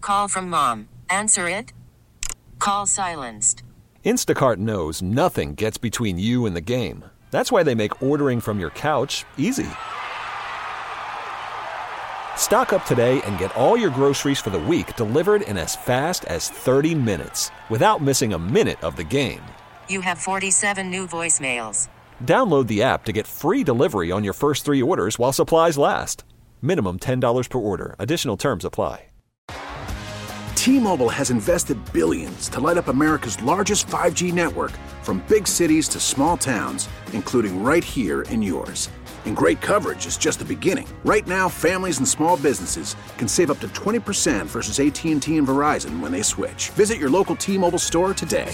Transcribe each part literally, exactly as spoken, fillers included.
Call from mom. Answer it. Call silenced. Instacart knows nothing gets between you and the game. That's why they make ordering from your couch easy. Stock up today and get all your groceries for the week delivered in as fast as thirty minutes without missing a minute of the game. You have forty-seven new voicemails. Download the app to get free delivery on your first three orders while supplies last. Minimum ten dollars per order. Additional terms apply. T-Mobile has invested billions to light up America's largest five G network, from big cities to small towns, including right here in yours. And great coverage is just the beginning. Right now, families and small businesses can save up to twenty percent versus A T and T and Verizon when they switch. Visit your local T-Mobile store today.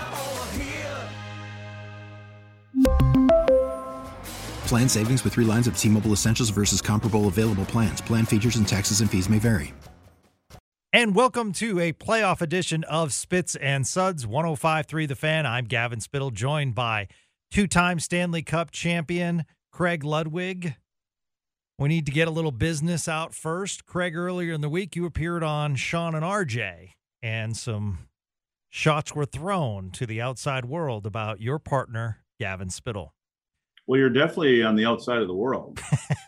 Plan savings with three lines of T-Mobile Essentials versus comparable available plans. Plan features and taxes and fees may vary. And welcome to a playoff edition of Spits and Suds, one oh five point three The Fan. I'm Gavin Spittle, joined by two-time Stanley Cup champion Craig Ludwig. We need to get a little business out first. Craig, earlier in the week, you appeared on Sean and R J, and some shots were thrown to the outside world about your partner, Gavin Spittle. Well, you're definitely on the outside of the world.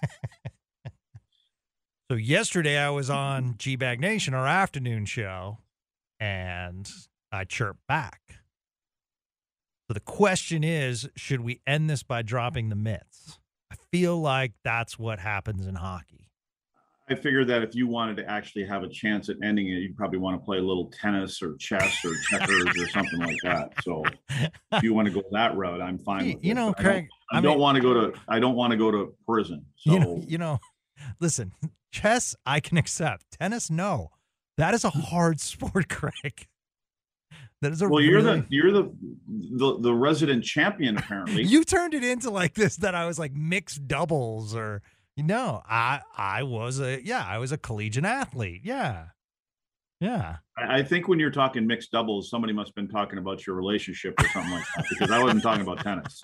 So yesterday I was on G-Bag Nation, our afternoon show, and I chirped back. So the question is, should we end this by dropping the mitts? I feel like that's what happens in hockey. I figured that if you wanted to actually have a chance at ending it, you'd probably want to play a little tennis or chess or checkers or something like that. So if you want to go that route, I'm fine with you it. know, But Craig, I don't, I I don't mean, want to go to I don't want to go to prison. So you know, you know, listen, chess I can accept. Tennis, no. That is a hard sport, Craig. That is a well, you're really... the you're the, the the resident champion apparently. You turned it into like this, that I was like mixed doubles or no. I I was a yeah, I was a collegiate athlete. Yeah. Yeah. I, I think when you're talking mixed doubles, somebody must have been talking about your relationship or something like that, because I wasn't talking about tennis.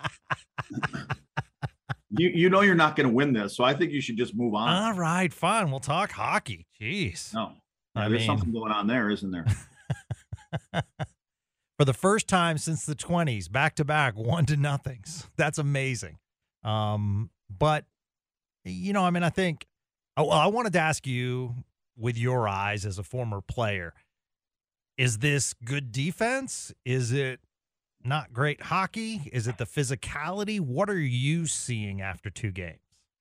You you know you're not going to win this, so I think you should just move on. All right, fine. We'll talk hockey. Jeez. No, I there's mean... something going on there, isn't there? For the first time since the twenties, back to back, one to nothings. That's amazing. Um, but you know, I mean, I think. Oh, well, I wanted to ask you, with your eyes as a former player, is this good defense? Is it not great hockey? Is it the physicality? What are you seeing after two games?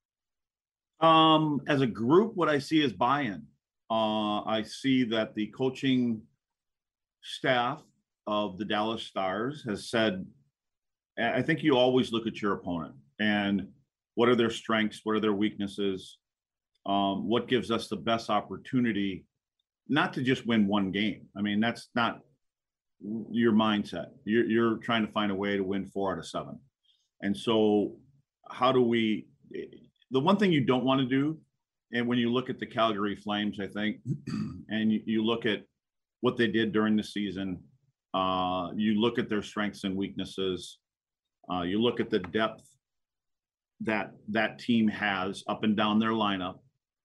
Um, as a group, what I see is buy-in. Uh, I see that the coaching staff of the Dallas Stars has said, I think you always look at your opponent and what are their strengths, what are their weaknesses, um, what gives us the best opportunity not to just win one game. I mean, that's not your mindset. You're, you're trying to find a way to win four out of seven. And so how do we, the one thing you don't want to do, and when you look at the Calgary Flames, I think, and you, you look at what they did during the season, uh, you look at their strengths and weaknesses, uh, you look at the depth that that team has up and down their lineup,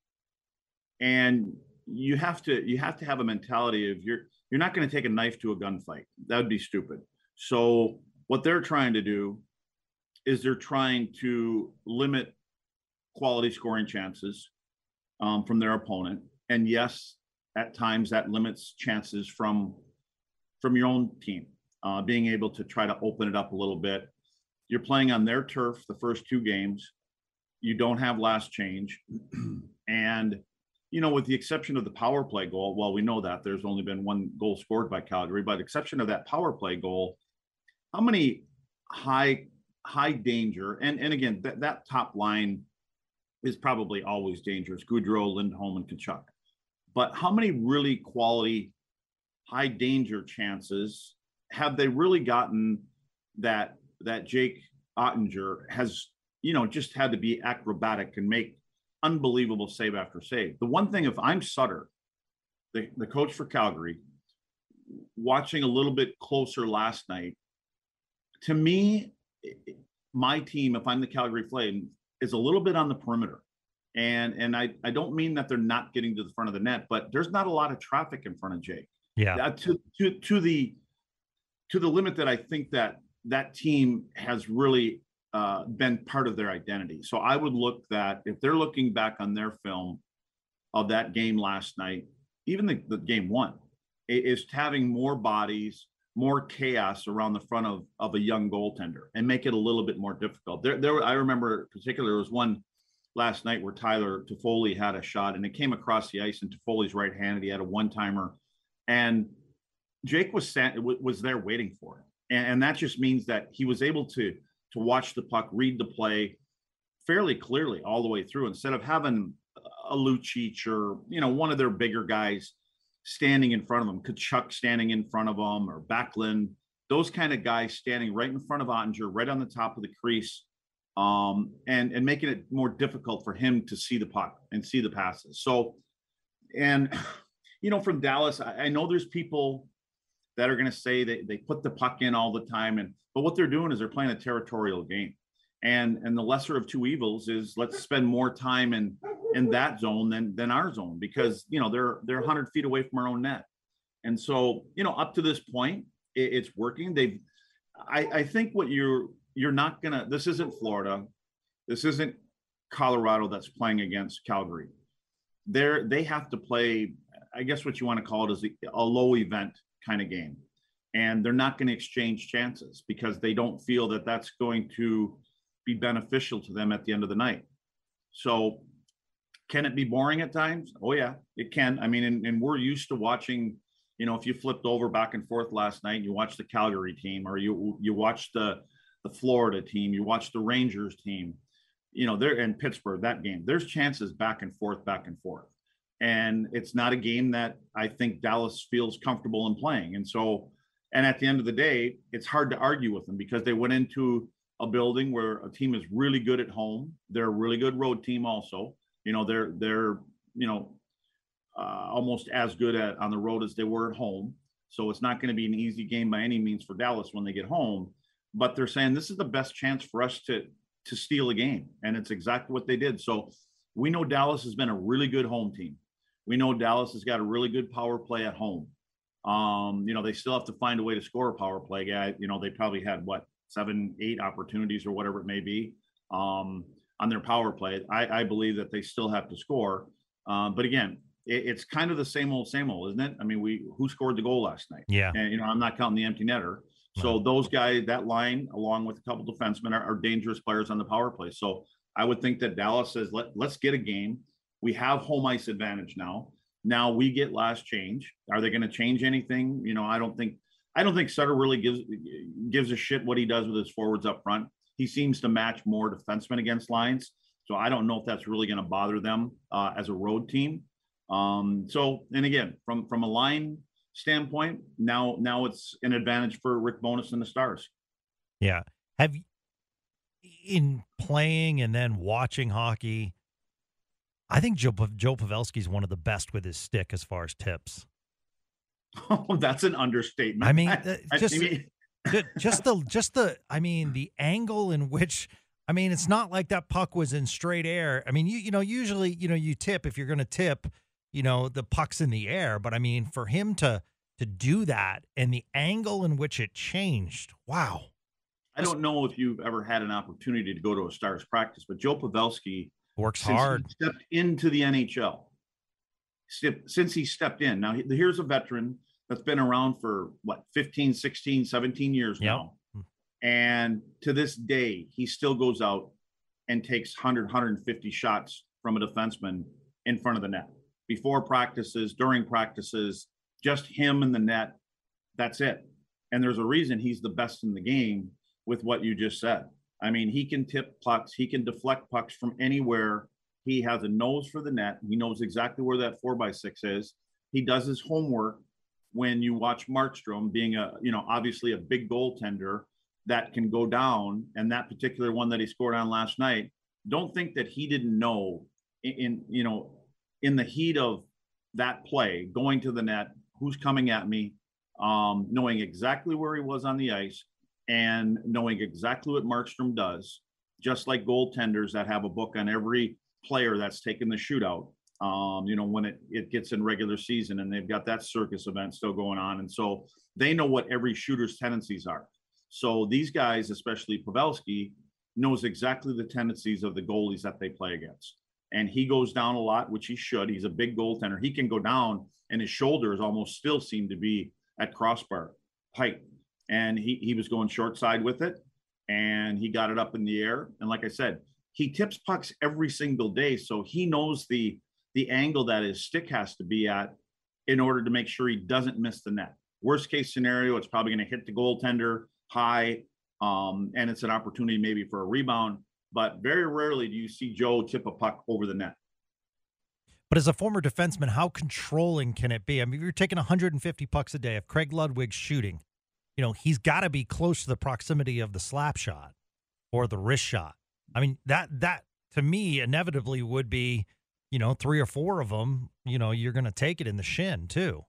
and you have to you have to have a mentality of you're you're not going to take a knife to a gunfight. That would be stupid. So what they're trying to do is they're trying to limit quality scoring chances um, from their opponent. And yes, at times that limits chances from from your own team, uh, being able to try to open it up a little bit. You're playing on their turf the first two games. You don't have last change. And, you know, with the exception of the power play goal, well, we know that there's only been one goal scored by Calgary, by the exception of that power play goal, how many high, high danger, and, and again, that, that top line is probably always dangerous, Goudreau, Lindholm, and Tkachuk. But how many really quality, high danger chances have they really gotten that that Jake Ottinger has, you know, just had to be acrobatic and make unbelievable save after save? The one thing, if I'm Sutter, the, the coach for Calgary, watching a little bit closer last night, to me, my team, if I'm the Calgary Flames, is a little bit on the perimeter. And and I, I don't mean that they're not getting to the front of the net, but there's not a lot of traffic in front of Jake. Yeah. Uh, to, to to the to the limit that I think that that team has really uh, been part of their identity. So I would look that if they're looking back on their film of that game last night, even the, the game one, is having more bodies, more chaos around the front of, of a young goaltender and make it a little bit more difficult. There, there. I remember particularly there was one last night where Tyler Toffoli had a shot and it came across the ice and Toffoli's right-handed. He had a one-timer and Jake was was there waiting for it. And, and that just means that he was able to, to watch the puck, read the play fairly clearly all the way through instead of having a Lucic or, you know, one of their bigger guys standing in front of him, Kachuk standing in front of him or Backlund, those kind of guys standing right in front of Ottinger, right on the top of the crease, um, and, and making it more difficult for him to see the puck and see the passes. So, and, you know, from Dallas, I, I know there's people that are going to say that they put the puck in all the time. And, but what they're doing is they're playing a territorial game. And, and the lesser of two evils is let's spend more time in, in that zone than, than our zone, because, you know, they're, they're a hundred feet away from our own net. And so, you know, up to this point, it, it's working. They've, I, I think what you're, you're not going to, this isn't Florida. This isn't Colorado that's playing against Calgary. They're, they have to play, I guess what you want to call it is a low event kind of game. And they're not going to exchange chances because they don't feel that that's going to be beneficial to them at the end of the night. So can it be boring at times? Oh yeah, it can. I mean, and, and we're used to watching, you know, if you flipped over back and forth last night, you watched the Calgary team or you, you watched the, the Florida team, you watched the Rangers team, you know, they're in Pittsburgh, that game, there's chances back and forth, back and forth. And it's not a game that I think Dallas feels comfortable in playing. And so, and at the end of the day, it's hard to argue with them because they went into a building where a team is really good at home. They're a really good road team also. You know, they're, they're, you know, uh, almost as good at on the road as they were at home. So it's not going to be an easy game by any means for Dallas when they get home, but they're saying this is the best chance for us to, to steal a game. And it's exactly what they did. So we know Dallas has been a really good home team. We know Dallas has got a really good power play at home. Um, you know, they still have to find a way to score a power play guy. You know, they probably had what, seven, eight opportunities or whatever it may be um, on their power play. I, I believe that they still have to score. Um, but again, it, it's kind of the same old, same old, isn't it? I mean, we, who scored the goal last night? Yeah. And, you know, I'm not counting the empty netter. So those guys, that line, along with a couple defensemen are, are dangerous players on the power play. So I would think that Dallas says, Let, let's get a game. We have home ice advantage now. Now we get last change. Are they going to change anything? You know, I don't think, I don't think Sutter really gives, gives a shit what he does with his forwards up front. He seems to match more defensemen against lines. So I don't know if that's really going to bother them uh, as a road team. Um, so, and again, from, from a line standpoint, now, now it's an advantage for Rick Bowness and the Stars. Yeah. Have you, in playing and then watching hockey, I think Joe, Joe Pavelski is one of the best with his stick as far as tips. Oh, that's an understatement. I mean, uh, just, I mean... just the, just the, I mean, the angle in which, I mean, it's not like that puck was in straight air. I mean, you, you know, usually, you know, you tip, if you're going to tip, you know, the puck's in the air, but I mean, for him to, to do that and the angle in which it changed. Wow. I don't know if you've ever had an opportunity to go to a Stars practice, but Joe Pavelski works hard. He stepped into the N H L. Since he stepped in. Now, here's a veteran that's been around for what, fifteen, sixteen, seventeen years yep. now. And to this day, he still goes out and takes one hundred, one hundred fifty shots from a defenseman in front of the net. Before practices, during practices, just him in the net. That's it. And there's a reason he's the best in the game with what you just said. I mean, he can tip pucks. He can deflect pucks from anywhere. He has a nose for the net. He knows exactly where that four by six is. He does his homework. When you watch Markstrom being a, you know, obviously a big goaltender that can go down, and that particular one that he scored on last night, don't think that he didn't know in, in you know, in the heat of that play, going to the net, who's coming at me, um, knowing exactly where he was on the ice and knowing exactly what Markstrom does, just like goaltenders that have a book on every player that's taken the shootout, um, you know, when it, it gets in regular season and they've got that circus event still going on. And so they know what every shooter's tendencies are. So these guys, especially Pavelski, knows exactly the tendencies of the goalies that they play against. And he goes down a lot, which he should. He's a big goaltender. He can go down and his shoulders almost still seem to be at crossbar height. And he, he was going short side with it and he got it up in the air. And like I said, he tips pucks every single day. So he knows the, the angle that his stick has to be at in order to make sure he doesn't miss the net. Worst case scenario, it's probably going to hit the goaltender high, um, and it's an opportunity maybe for a rebound. But very rarely do you see Joe tip a puck over the net. But as a former defenseman, how controlling can it be? I mean, if you're taking one hundred fifty pucks a day, if Craig Ludwig's shooting, you know, he's got to be close to the proximity of the slap shot or the wrist shot. I mean, that, that to me inevitably would be, you know, three or four of them, you know, you're going to take it in the shin too.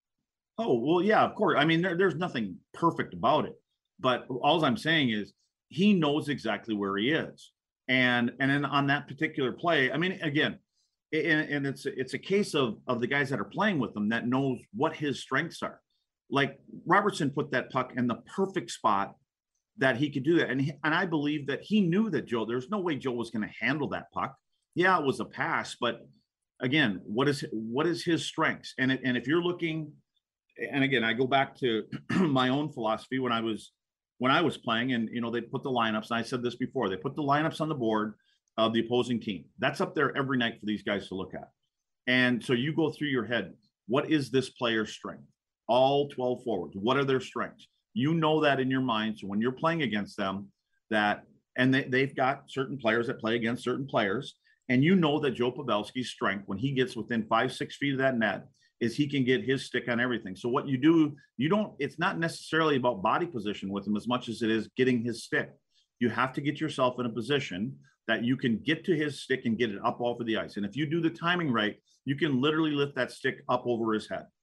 Oh, well, yeah, of course. I mean, there, there's nothing perfect about it, but all I'm saying is he knows exactly where he is. And, and then on that particular play, I mean, again, and, and it's, it's a case of, of the guys that are playing with him that knows what his strengths are. Like Robertson put that puck in the perfect spot that he could do that. And, he, and I believe that he knew that Joe, there's no way Joe was going to handle that puck. Yeah, it was a pass, but again, what is, what is his strengths? And it, and if you're looking, and again, I go back to my own philosophy when I was, when I was playing and, you know, they put the lineups, and I said this before, they put the lineups on the board of the opposing team. That's up there every night for these guys to look at. And so you go through your head, what is this player's strength? All twelve forwards, what are their strengths? You know that in your mind. So when you're playing against them, that, and they, they've got certain players that play against certain players, and you know that Joe Pavelski's strength, when he gets within five, six feet of that net, is he can get his stick on everything. So what you do, you don't, it's not necessarily about body position with him as much as it is getting his stick. You have to get yourself in a position that you can get to his stick and get it up over the ice. And if you do the timing right, you can literally lift that stick up over his head.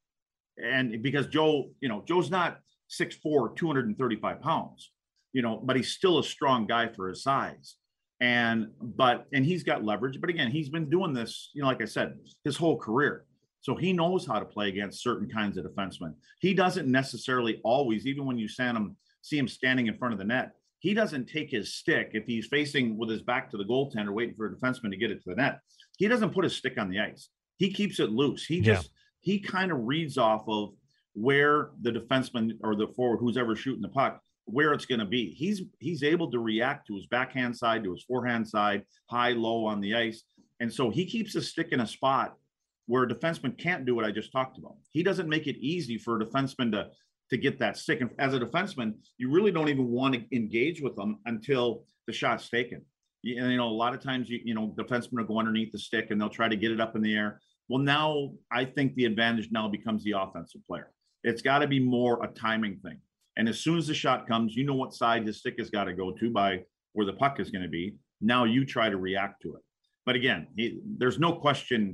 And because Joe, you know, Joe's not six foot four, two hundred thirty-five pounds, you know, but he's still a strong guy for his size. And, but, and he's got leverage, but again, he's been doing this, you know, like I said, his whole career. So he knows how to play against certain kinds of defensemen. He doesn't necessarily always, even when you stand him, see him standing in front of the net, he doesn't take his stick if he's facing with his back to the goaltender, waiting for a defenseman to get it to the net. He doesn't put his stick on the ice. He keeps it loose. He just, yeah. he kind of reads off of where the defenseman or the forward, who's ever shooting the puck, where it's going to be. He's, he's able to react to his backhand side, to his forehand side, high, low on the ice. And so he keeps his stick in a spot where a defenseman can't do what I just talked about. He doesn't make it easy for a defenseman to, to get that stick. And as a defenseman, you really don't even want to engage with them until the shot's taken. You, you know, a lot of times, you, you know, defensemen will go underneath the stick and they'll try to get it up in the air. Well, now I think the advantage now becomes the offensive player. It's got to be more a timing thing. And as soon as the shot comes, you know what side the stick has got to go to by where the puck is going to be. Now you try to react to it. But again, he, there's no question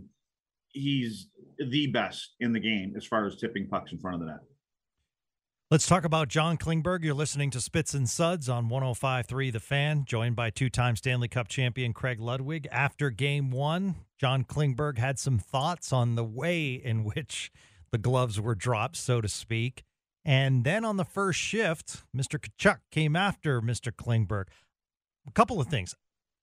he's the best in the game as far as tipping pucks in front of the net. Let's talk about John Klingberg. You're listening to Spits and Suds on one oh five point three The Fan, joined by two-time Stanley Cup champion Craig Ludwig. After game one, John Klingberg had some thoughts on the way in which the gloves were dropped, so to speak. And then on the first shift, Mister Tkachuk came after Mister Klingberg. A couple of things.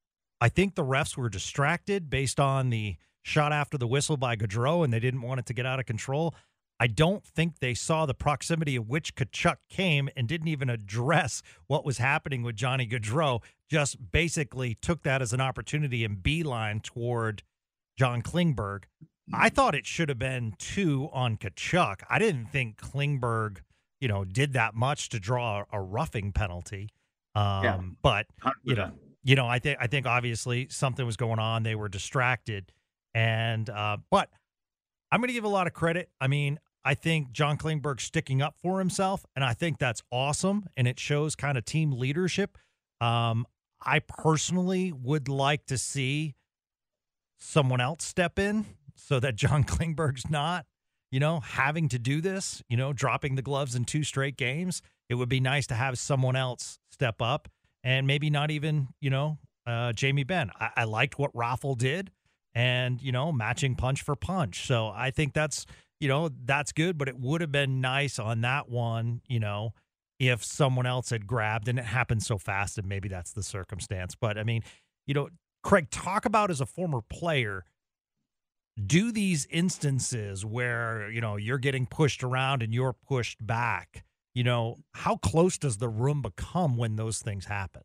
I think the refs were distracted based on the shot after the whistle by Gaudreau, and they didn't want it to get out of control. I don't think they saw the proximity of which Tkachuk came and didn't even address what was happening with Johnny Gaudreau, just basically took that as an opportunity and beeline toward John Klingberg. I thought it should have been two on Tkachuk. I didn't think Klingberg, you know, did that much to draw a roughing penalty. Um, yeah. But, you know, you know, I think, I think obviously something was going on. They were distracted. And, uh, but I'm going to give a lot of credit. I mean, I think John Klingberg sticking up for himself, and I think that's awesome, and it shows kind of team leadership. Um, I personally would like to see someone else step in so that John Klingberg's not, you know, having to do this, you know, dropping the gloves in two straight games. It would be nice to have someone else step up and maybe not even, you know, uh, Jamie Benn. I, I liked what Raffle did, and, you know, matching punch for punch. So I think that's, you know, that's good, but it would have been nice on that one, you know, if someone else had grabbed, and it happened so fast, and maybe that's the circumstance. But, I mean, you know, Craig, talk about as a former player, do these instances where, you know, you're getting pushed around and you're pushed back, you know, how close does the room become when those things happen?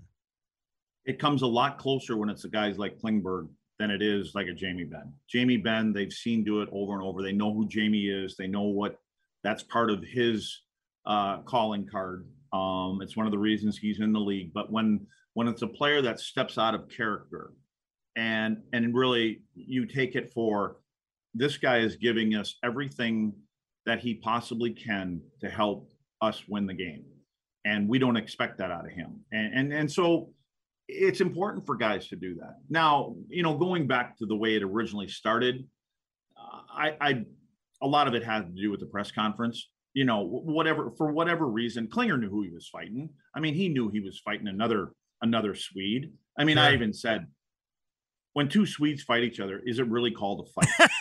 It comes a lot closer when it's the guys like Klingberg than it is like a Jamie Benn. Jamie Benn, they've seen do it over and over. They know who Jamie is. They know what that's part of his uh, calling card. Um, it's one of the reasons he's in the league. But when when it's a player that steps out of character, and and really you take it for, this guy is giving us everything that he possibly can to help us win the game, and we don't expect that out of him. And and and so it's important for guys to do that. Now, you know, going back to the way it originally started, uh, I, I, a lot of it had to do with the press conference. You know, whatever, for whatever reason, Klinger knew who he was fighting. I mean, he knew he was fighting another, another Swede. I mean, yeah. I even said, when two Swedes fight each other, is it really called a fight?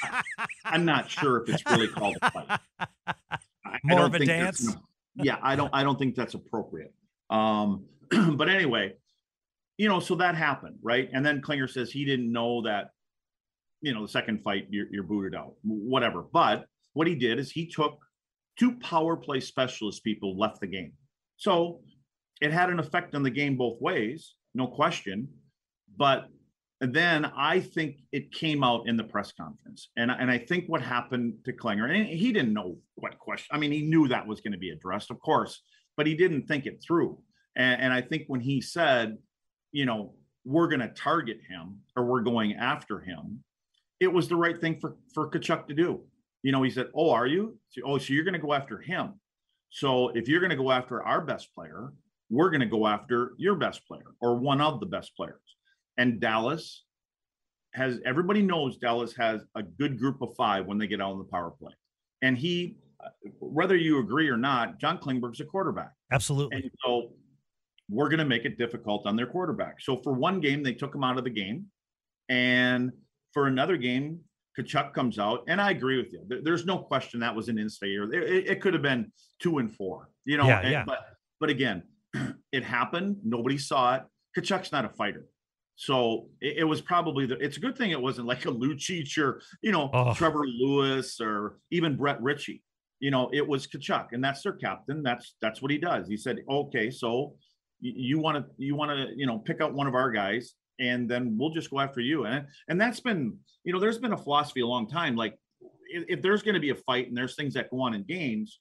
I'm not sure if it's really called a fight. I, More I of a dance. Yeah, I don't, I don't think that's appropriate. Um, but anyway, you know, so that happened, right? And then Klinger says he didn't know that, you know, the second fight, you're, you're booted out, whatever. But what he did is he took two power play specialist people, left the game. So it had an effect on the game both ways, no question. But then I think it came out in the press conference. And, and I think what happened to Klinger, and he didn't know what question. I mean, he knew that was going to be addressed, of course, but he didn't think it through. And, and I think when he said, you know, we're going to target him, or we're going after him, it was the right thing for, for Tkachuk to do. You know, he said, oh, are you? Oh, so you're going to go after him. So if you're going to go after our best player, we're going to go after your best player, or one of the best players. And Dallas has, everybody knows Dallas has a good group of five when they get out on the power play. And he, whether you agree or not, John Klingberg's a quarterback. Absolutely. And so we're going to make it difficult on their quarterback. So for one game, they took him out of the game. And for another game, Tkachuk comes out. And I agree with you. There, there's no question that was an in-state. It, it, it could have been two and four, you know, yeah, and, yeah. but, but again, it happened. Nobody saw it. Tkachuk's not a fighter. So it, it was probably the, it's a good thing it wasn't like a Lucic or, you know, oh. Trevor Lewis or even Brett Ritchie. You know, it was Tkachuk, and that's their captain. That's, that's what he does. He said, okay, so you want to, you want to, you know, pick out one of our guys, and then we'll just go after you. And, and that's been, you know, there's been a philosophy a long time. Like if, if there's going to be a fight and there's things that go on in games,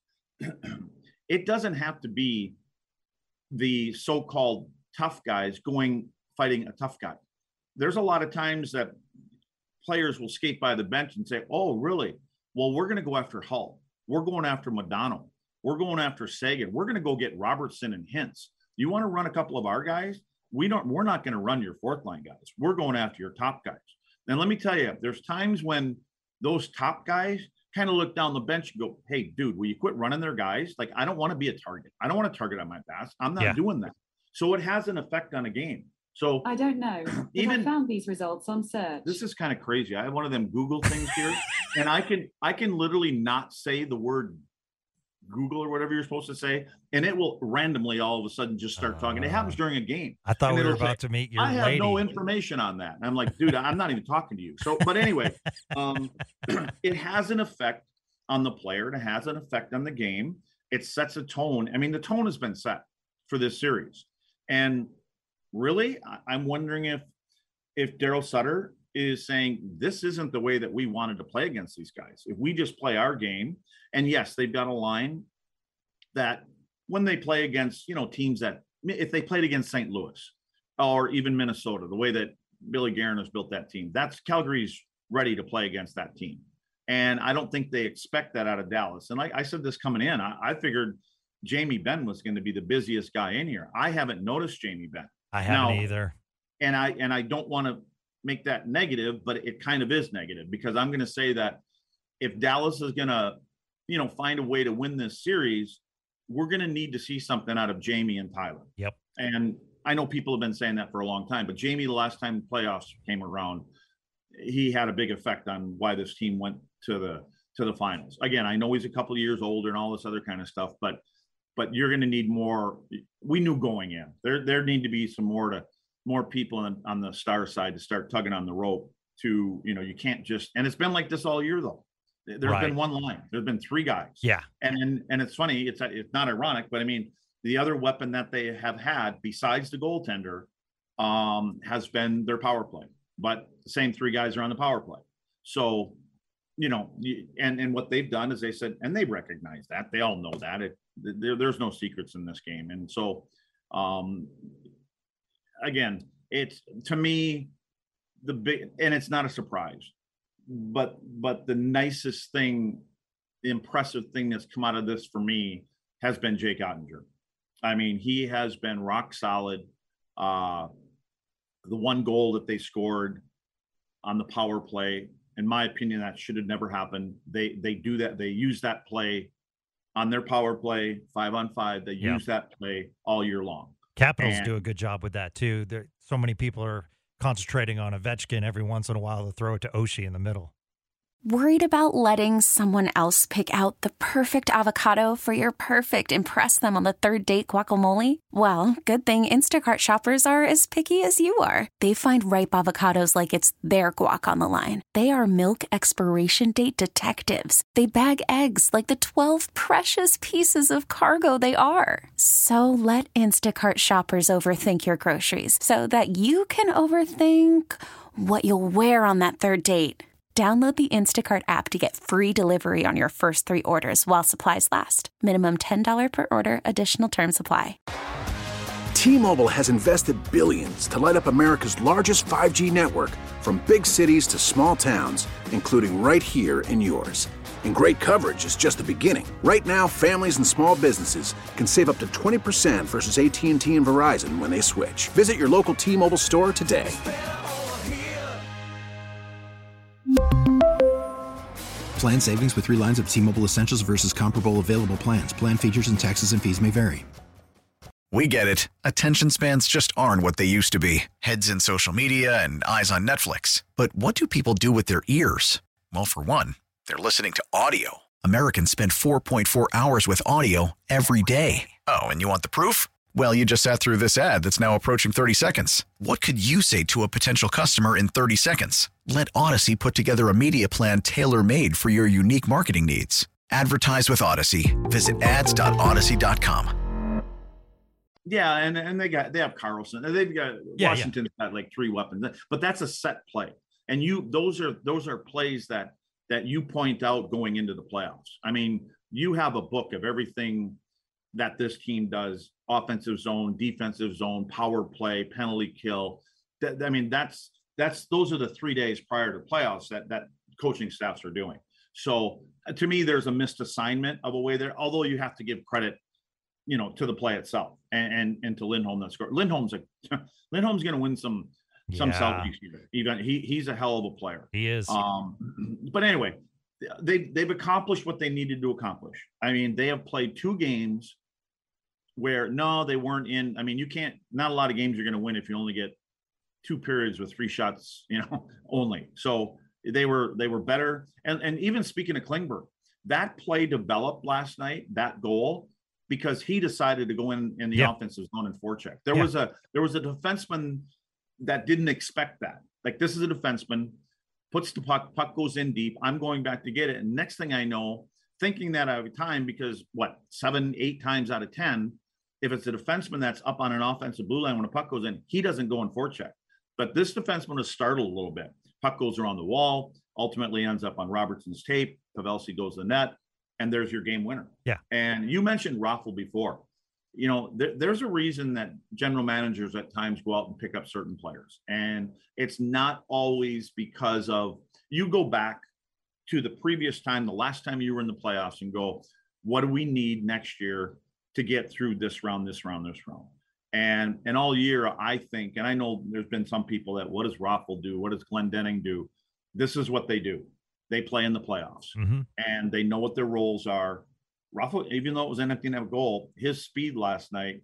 it doesn't have to be the so-called tough guys going, fighting a tough guy. There's a lot of times that players will skate by the bench and say, oh, really? Well, we're going to go after Hull. We're going after Modano. We're going after Sagan. We're going to go get Robertson and Hintz. You want to run a couple of our guys? We don't, we're not going to run your fourth line guys. We're going after your top guys. And let me tell you, there's times when those top guys kind of look down the bench and go, hey, dude, will you quit running their guys? Like, I don't want to be a target. I don't want to target on my pass. I'm not yeah. doing that. So it has an effect on a game. So I don't know. Even I found these results on search. This is kind of crazy. I have one of them Google things here, and I can, I can literally not say the word Google or whatever you're supposed to say, and it will randomly all of a sudden just start uh, talking. It happens during a game. I thought and we were about say, to meet your I have lady. no information on that. And I'm like, dude, I'm not even talking to you. So, but anyway, um, it has an effect on the player. It has an effect on the game. It sets a tone. I mean, the tone has been set for this series. And really, I'm wondering if, if Daryl Sutter is saying this isn't the way that we wanted to play against these guys. If we just play our game, and yes, they've got a line that when they play against, you know, teams that, if they played against Saint Louis or even Minnesota, the way that Billy Guerin has built that team, that's Calgary's ready to play against that team. And I don't think they expect that out of Dallas. And like I said, this coming in, I, I figured Jamie Benn was going to be the busiest guy in here. I haven't noticed Jamie Benn. I haven't now, either. And I, and I don't want to make that negative, but it kind of is negative, because I'm going to say that if Dallas is going to, you know, find a way to win this series, we're going to need to see something out of Jamie and Tyler. Yep. And I know people have been saying that for a long time, but Jamie, the last time playoffs came around, he had a big effect on why this team went to the to the finals. Again, I know he's a couple of years older and all this other kind of stuff, but but you're going to need more. We knew going in there there need to be some more to more people on, on the Star side to start tugging on the rope. To you know, you can't just and it's been like this all year though. There's right. been one line. There's been three guys. Yeah, and and and it's funny. It's it's not ironic, but I mean, the other weapon that they have had besides the goaltender um, has been their power play. But the same three guys are on the power play. So, you know, and, and what they've done is they said, and they recognize that. They all know that. It, there, there's no secrets in this game. And so, um, again, it's, to me, the big, and it's not a surprise, but, but the nicest thing, the impressive thing that's come out of this for me has been Jake Ottinger. I mean, he has been rock solid. Uh, The one goal that they scored on the power play, in my opinion, that should have never happened. They they do that. They use that play on their power play, five on five. They yeah. use that play all year long. Capitals and, do a good job with that too. There, so many people are concentrating on Ovechkin. Every once in a while, they'll throw it to Oshie in the middle. Worried about letting someone else pick out the perfect avocado for your perfect impress them on the third date guacamole? Well, good thing Instacart shoppers are as picky as you are. They find ripe avocados like it's their guac on the line. They are milk expiration date detectives. They bag eggs like the twelve precious pieces of cargo they are. So let Instacart shoppers overthink your groceries so that you can overthink what you'll wear on that third date. Download the Instacart app to get free delivery on your first three orders while supplies last. Minimum ten dollars per order. Additional terms apply. T-Mobile has invested billions to light up America's largest five G network, from big cities to small towns, including right here in yours. And great coverage is just the beginning. Right now, families and small businesses can save up to twenty percent versus A T and T and Verizon when they switch. Visit your local T-Mobile store today. Plan savings with three lines of T-Mobile Essentials versus comparable available plans. Plan features and taxes and fees may vary. We get it. Attention spans just aren't what they used to be. Heads in social media and eyes on Netflix. But what do people do with their ears? Well, for one, they're listening to audio. Americans spend four point four hours with audio every day. Oh, and you want the proof? Well, you just sat through this ad that's now approaching thirty seconds. What could you say to a potential customer in thirty seconds? Let Odyssey put together a media plan tailor-made for your unique marketing needs. Advertise with Odyssey. Visit ads dot odyssey dot com. Yeah, and, and they got they have Carlson. They've got yeah, Washington's yeah. got like three weapons, but that's a set play. And you those are those are plays that that you point out going into the playoffs. I mean, you have a book of everything that this team does: offensive zone, defensive zone, power play, penalty kill. That, I mean, that's that's those are the three days prior to playoffs that that coaching staffs are doing. So uh, to me, there's a missed assignment of a way there. Although you have to give credit, you know, to the play itself and and, and to Lindholm that scored. Lindholm's a Lindholm's going to win some some yeah. Celtics even. He he's a hell of a player. He is. Um, but anyway, they they've accomplished what they needed to accomplish. I mean, they have played two games where no, they weren't in. I mean, you can't, not a lot of games you're going to win if you only get two periods with three shots, you know, only. So they were, they were better. And, and even speaking of Klingberg, that play developed last night, that goal, because he decided to go in, in the yeah. offensive zone and forecheck. There yeah. was a, there was a defenseman that didn't expect that. Like, this is a defenseman, puts the puck, puck goes in deep. I'm going back to get it. And next thing I know, thinking that I have time, because what, seven, eight times out of ten, if it's a defenseman that's up on an offensive blue line when a puck goes in, he doesn't go and forecheck. But this defenseman is startled a little bit. Puck goes around the wall, ultimately ends up on Robertson's tape. Pavelski goes to the net, and there's your game winner. Yeah. And you mentioned Raffl before. You know, there, there's a reason that general managers at times go out and pick up certain players. And it's not always because of, you go back to the previous time, the last time you were in the playoffs, and go, what do we need next year to get through this round, this round, this round? And and all year, I think, and I know there's been some people that, what does Raffl do? What does Glendening do? This is what they do. They play in the playoffs, mm-hmm. and they know what their roles are. Raffl, even though it was an empty net goal, his speed last night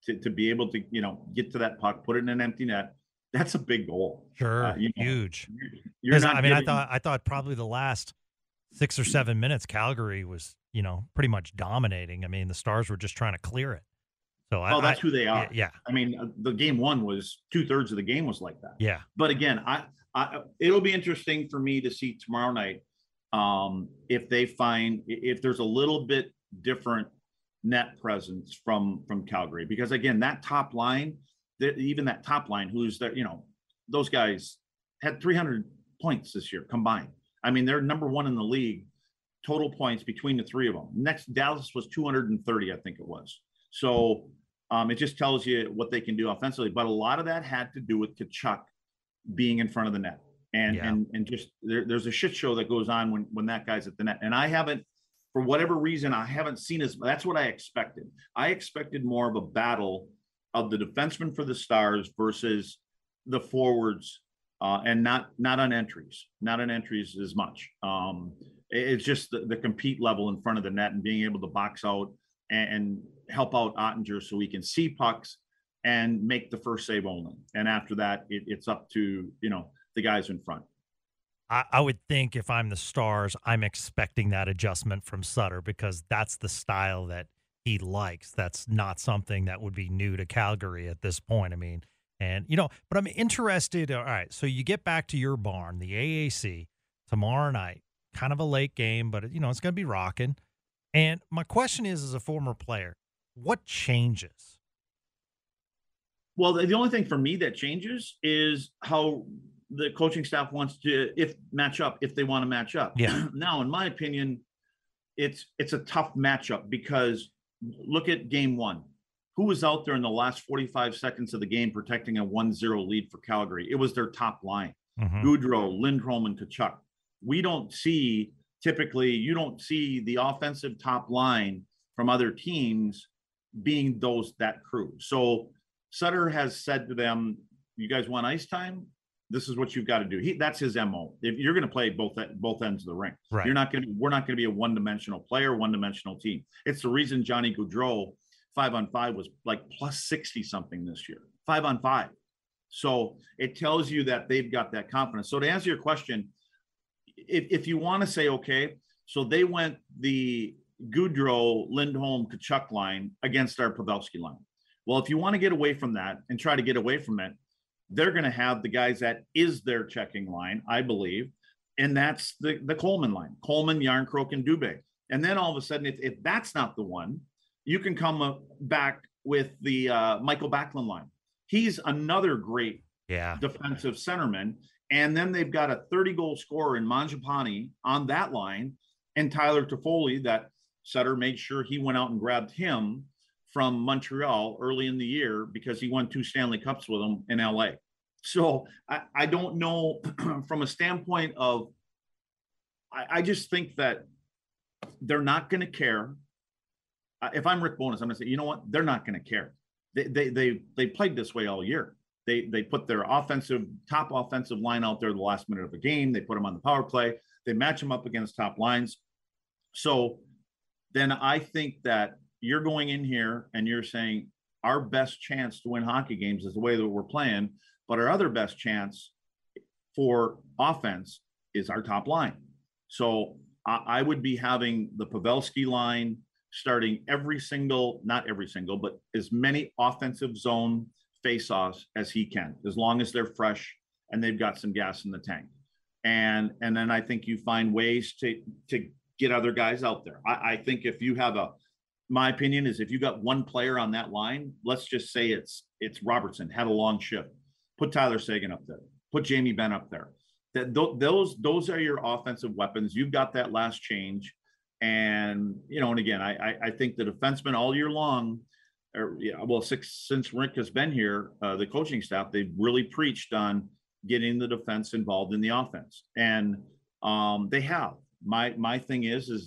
to, to be able to, you know, get to that puck, put it in an empty net. That's a big goal. Sure. Uh, you know, huge. You're, you're not I mean, giving, I thought, I thought probably the last six or seven minutes, Calgary was, you know, pretty much dominating. I mean, the Stars were just trying to clear it. So oh, I, that's I, who they are. Yeah. I mean, uh, the game one was two thirds of the game was like that. Yeah. But again, I, I, it'll be interesting for me to see tomorrow night um, if they find, if there's a little bit different net presence from, from Calgary, because again, that top line, even that top line, who's there, you know, those guys had three hundred points this year combined. I mean, they're number one in the league, total points between the three of them. Next, Dallas was two hundred thirty, I think it was. So um, it just tells you what they can do offensively. But a lot of that had to do with Tkachuk being in front of the net. And yeah. and and just there, there's a shit show that goes on when, when that guy's at the net. And I haven't, for whatever reason, I haven't seen as, that's what I expected. I expected more of a battle of the defensemen for the Stars versus the forwards, uh, and not not on entries, not on entries as much. Um, it's just the, the compete level in front of the net and being able to box out and, and help out Ottinger so he can see pucks and make the first save only. And after that, it, it's up to, you know, the guys in front. I, I would think if I'm the Stars, I'm expecting that adjustment from Sutter because that's the style that he likes. That's not something that would be new to Calgary at this point. I mean, and, you know, but I'm interested. All right, so you get back to your barn, the A A C, tomorrow night, kind of a late game, but, you know, it's going to be rocking. And my question is, as a former player, what changes? Well, the, the only thing for me that changes is how the coaching staff wants to, if match up, if they want to match up. Yeah. Now, in my opinion, it's it's a tough matchup because look at game one. Who was out there in the last forty-five seconds of the game protecting a one zero lead for Calgary? It was their top line. Mm-hmm. Gaudreau, Lindholm, and Tkachuk. We don't see, typically, you don't see the offensive top line from other teams being those that crew. So Sutter has said to them, you guys want ice time? This is what you've got to do. He, that's his M O. If you're going to play both both ends of the ring, right. You're not going to. We're not going to be a one-dimensional player, one-dimensional team. It's the reason Johnny Gaudreau five on five was like plus sixty something this year, five on five. So it tells you that they've got that confidence. So to answer your question, if if you want to say okay, so they went the Gaudreau, Lindholm, Tkachuk line against our Pavelski line. Well, if you want to get away from that and try to get away from it, they're going to have the guys that is their checking line, I believe, and that's the, the Coleman line, Coleman, Yarncroke, and Dubé. And then all of a sudden, if, if that's not the one, you can come uh, back with the uh, Michael Backlund line. He's another great yeah. defensive centerman. And then they've got a thirty-goal scorer in Mangiapane on that line, and Tyler Toffoli that Sutter made sure he went out and grabbed him from Montreal early in the year because he won two Stanley Cups with them in L A. So I, I don't know from a standpoint of, I, I just think that they're not going to care. Uh, if I'm Rick Bowness, I'm going to say, you know what? They're not going to care. They, they, they, they played this way all year. They, they put their offensive, top offensive line out there the last minute of the game. They put them on the power play. They match them up against top lines. So then I think that you're going in here and you're saying our best chance to win hockey games is the way that we're playing, but our other best chance for offense is our top line. So I, I would be having the Pavelski line starting every single, not every single, but as many offensive zone face-offs as he can, as long as they're fresh and they've got some gas in the tank. And and then I think you find ways to to get other guys out there. I, I think if you have a, my opinion is if you got one player on that line, let's just say it's it's Robertson, had a long shift. Put Tyler Seguin up there. Put Jamie Benn up there. That th- those those are your offensive weapons. You've got that last change, and you know. And again, I I, I think the defensemen all year long, or yeah, well, six, since Rick has been here, uh, the coaching staff they've really preached on getting the defense involved in the offense, and um, they have. My my thing is is.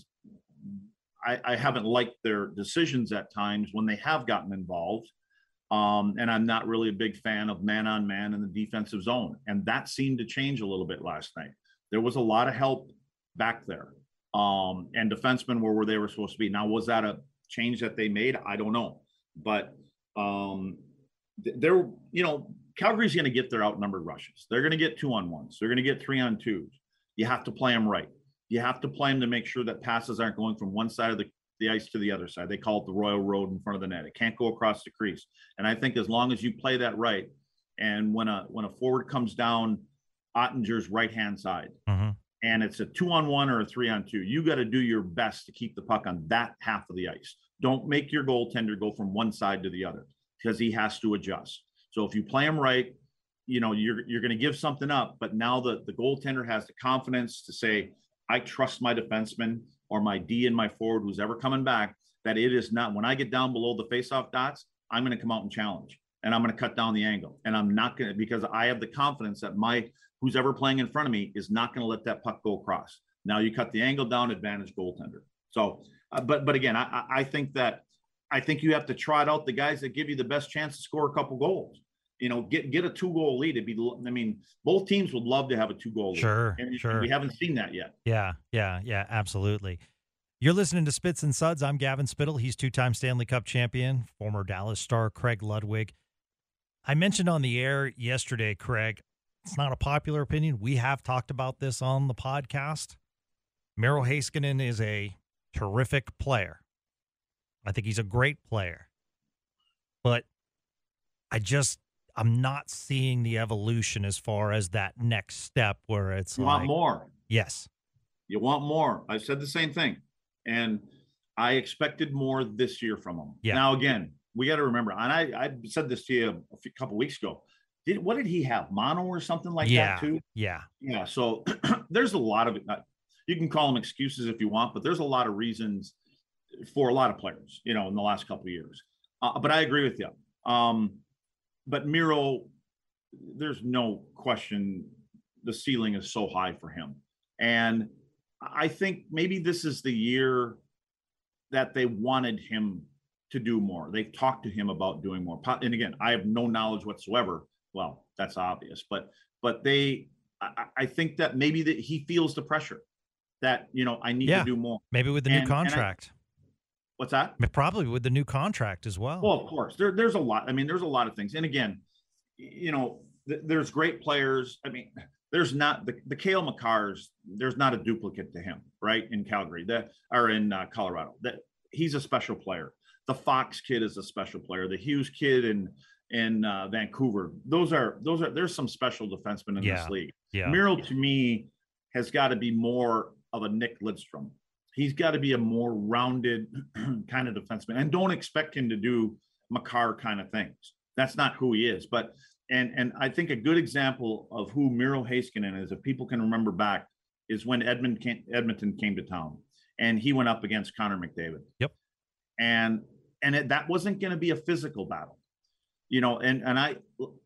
I, I haven't liked their decisions at times when they have gotten involved. Um, and I'm not really a big fan of man on man in the defensive zone. And that seemed to change a little bit last night. There was a lot of help back there. Um, and defensemen were where they were supposed to be. Now, was that a change that they made? I don't know. But Um, they're, you know, Calgary's going to get their outnumbered rushes. They're going to get two on ones. They're going to get three on twos. You have to play them right. You have to play them to make sure that passes aren't going from one side of the, the ice to the other side. They call it the Royal Road in front of the net. It can't go across the crease. And I think as long as you play that right, and when a when a forward comes down Ottinger's right-hand side, mm-hmm. and it's a two-on-one or a three-on-two, you got to do your best to keep the puck on that half of the ice. Don't make your goaltender go from one side to the other because he has to adjust. So if you play him right, you know, you're you're going to give something up, but now the, the goaltender has the confidence to say, I trust my defenseman or my D and my forward, who's ever coming back, that it is not, when I get down below the faceoff dots, I'm going to come out and challenge, and I'm going to cut down the angle. And I'm not going to, because I have the confidence that my, who's ever playing in front of me is not going to let that puck go across. Now you cut the angle down, advantage goaltender. So, uh, but, but again, I, I think that, I think you have to trot out the guys that give you the best chance to score a couple goals. You know, get get a two goal lead. It'd be, I mean, both teams would love to have a two goal lead. Sure, and sure. We haven't seen that yet. Yeah, yeah, yeah, absolutely. You're listening to Spits and Suds. I'm Gavin Spittle. He's two-time Stanley Cup champion, former Dallas Star Craig Ludwig. I mentioned on the air yesterday, Craig, it's not a popular opinion. We have talked about this on the podcast. Miro Heiskanen is a terrific player. I think he's a great player. But I just, I'm not seeing the evolution as far as that next step where it's you like, want more. Yes. You want more. I said the same thing. And I expected more this year from him. Yeah. Now, again, we got to remember, and I, I said this to you a few, couple weeks ago. Did, what did he have? Mono or something like yeah. that too? Yeah. Yeah. So there's a lot of it. You can call them excuses if you want, but there's a lot of reasons for a lot of players, you know, in the last couple of years. Uh, but I agree with you. Um, but Miro, there's no question the ceiling is so high for him. And I think maybe this is the year that they wanted him to do more. They've talked to him about doing more. And again, I have no knowledge whatsoever. Well, that's obvious, but, but they, I, I think that maybe that he feels the pressure that, you know, I need yeah, to do more. Maybe with the and, new contract. I, what's that? Probably with the new contract as well. Well, of course there, there's a lot. I mean, there's a lot of things. And again, you know, th- there's great players. I mean, there's not the, the Cale Makars, there's not a duplicate to him, right? In Calgary that or in uh, Colorado, that he's a special player. The Fox kid is a special player. The Hughes kid in, in uh, Vancouver, those are, those are, there's some special defensemen in yeah. this league. Yeah. Miro to me has got to be more of a Nick Lidstrom. He's got to be a more rounded kind of defenseman, and don't expect him to do Makar kind of things. That's not who he is. But, and, and I think a good example of who Miro Heiskanen is, if people can remember back, is when Edmund came, Edmonton came to town and he went up against Connor McDavid. Yep. And, and it, that wasn't going to be a physical battle, you know, and, and I,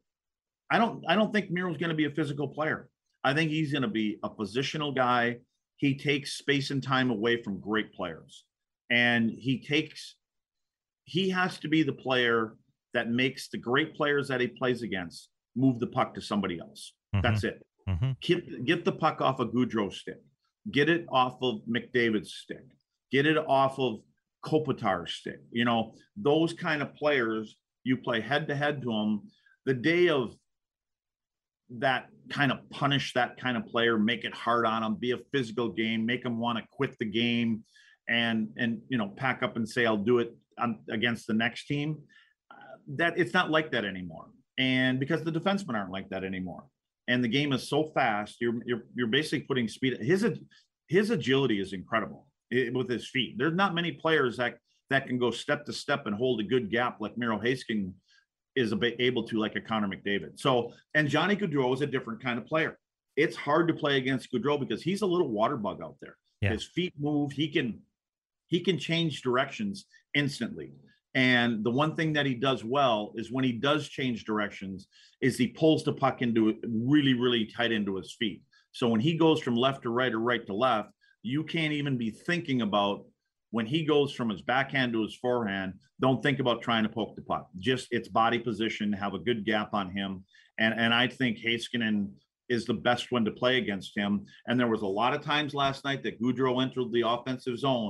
I don't, I don't think Miro's going to be a physical player. I think he's going to be a positional guy. He takes space and time away from great players, and he takes, he has to be the player that makes the great players that he plays against move the puck to somebody else. Mm-hmm. That's it. Mm-hmm. Get, get the puck off of Goudreau's stick. Get it off of McDavid's stick. Get it off of Kopitar's stick. You know, those kind of players, you play head to head to them. The day of that kind of punish that kind of player, make it hard on them, be a physical game, make them want to quit the game and, and, you know, pack up and say, I'll do it on, against the next team. Uh, that it's not like that anymore. And because the defensemen aren't like that anymore. And the game is so fast, you're, you're, you're basically putting speed. His, his agility is incredible with his feet. There's not many players that, that can go step to step and hold a good gap like Miro Heiskanen is able to, like a Connor McDavid. So, and Johnny Gaudreau is a different kind of player. It's hard to play against Gaudreau because he's a little water bug out there. Yeah. His feet move. He can, he can change directions instantly. And the one thing that he does well is when he does change directions is he pulls the puck into it really, really tight into his feet. So when he goes from left to right or right to left, you can't even be thinking about when he goes from his backhand to his forehand, don't think about trying to poke the puck. Just its body position, have a good gap on him. And, and I think Heiskanen is the best one to play against him. And there was a lot of times last night that Gaudreau entered the offensive zone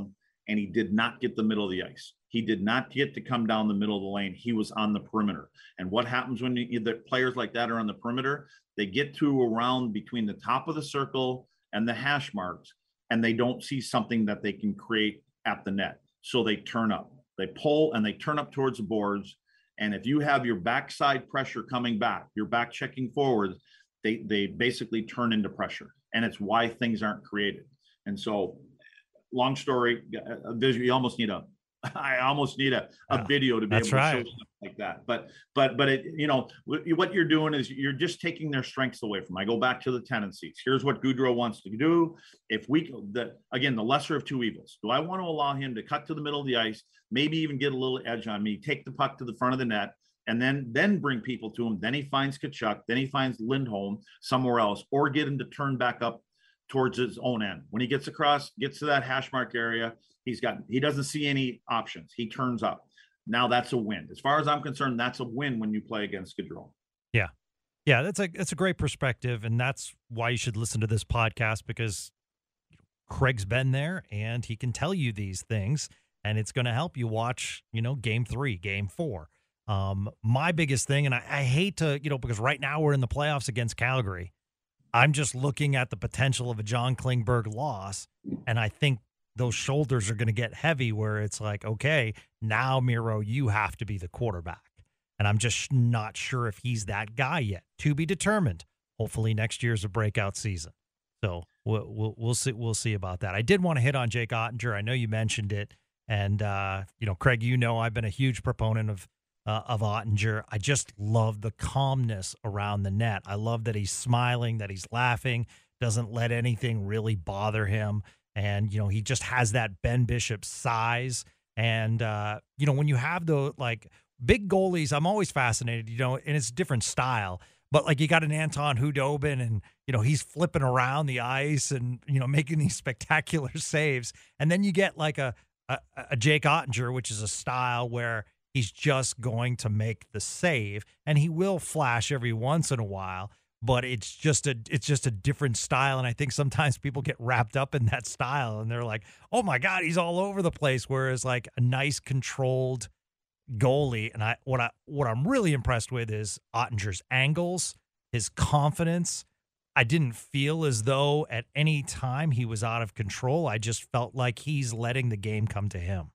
and he did not get the middle of the ice. He did not get to come down the middle of the lane. He was on the perimeter. And what happens when you, the players like that are on the perimeter? They get to around between the top of the circle and the hash marks, and they don't see something that they can create at the net. So they turn up. They pull and they turn up towards the boards. And if you have your backside pressure coming back, your back checking forward, they they basically turn into pressure. And it's why things aren't created. And so, long story, a visual, you almost need a, I almost need a, a yeah, video to be able to right. show stuff like that. But, but, but it, you know, what you're doing is you're just taking their strengths away from them. I go back to the tendencies. Here's what Gaudreau wants to do. If we, the, again, the lesser of two evils, do I want to allow him to cut to the middle of the ice, maybe even get a little edge on me, take the puck to the front of the net, and then, then bring people to him. Then he finds Tkachuk, then he finds Lindholm somewhere else, or get him to turn back up towards his own end. When he gets across, gets to that hash mark area, he's got, he doesn't see any options. He turns up. Now that's a win. As far as I'm concerned, that's a win when you play against Gaudreau. Yeah. Yeah. That's a, that's a great perspective. And that's why you should listen to this podcast, because Craig's been there and he can tell you these things, and it's going to help you watch, you know, game three, game four. Um, my biggest thing, and I, I hate to, you know, because right now we're in the playoffs against Calgary. I'm just looking at the potential of a John Klingberg loss, and I think those shoulders are going to get heavy where it's like, okay, now, Miro, you have to be the quarterback. And I'm just not sure if he's that guy yet. To be determined. Hopefully next year's a breakout season. So we'll, we'll, we'll see we'll see about that. I did want to hit on Jake Oettinger. I know you mentioned it. And, uh, you know, Craig, you know I've been a huge proponent of Uh, of Oettinger. I just love the calmness around the net. I love that he's smiling, that he's laughing, doesn't let anything really bother him. And, you know, he just has that Ben Bishop size. And, uh, you know, when you have the, like, big goalies, I'm always fascinated, you know, and it's a different style. But, like, you got an Anton Khudobin, and, you know, he's flipping around the ice and, you know, making these spectacular saves. And then you get, like, a, a, a Jake Oettinger, which is a style where he's just going to make the save, and he will flash every once in a while, but it's just a it's just a different style. And I think sometimes people get wrapped up in that style, and they're like, "Oh my God, he's all over the place." Whereas like a nice controlled goalie, and I what I what I'm really impressed with is Oettinger's angles, his confidence. I didn't feel as though at any time he was out of control. I just felt like he's letting the game come to him.